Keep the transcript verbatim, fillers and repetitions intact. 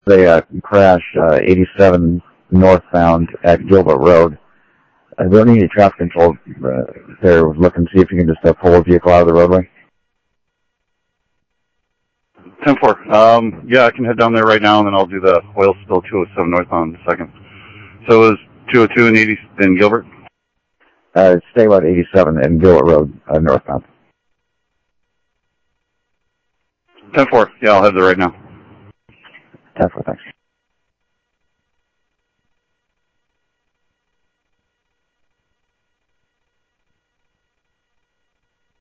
They uh, crash uh, eighty-seven northbound at Gilbert Road. I don't need any traffic control uh, there. Look and see if you can just uh, pull a vehicle out of the roadway. ten four. Um, yeah, I can head down there right now, and then I'll do the oil spill two oh seven northbound in a second. So it was two oh two and eighty in Gilbert? Uh, stay about eighty-seven and Gilbert Road, uh, northbound. ten four. Yeah, I'll head there right now. ten four, thanks.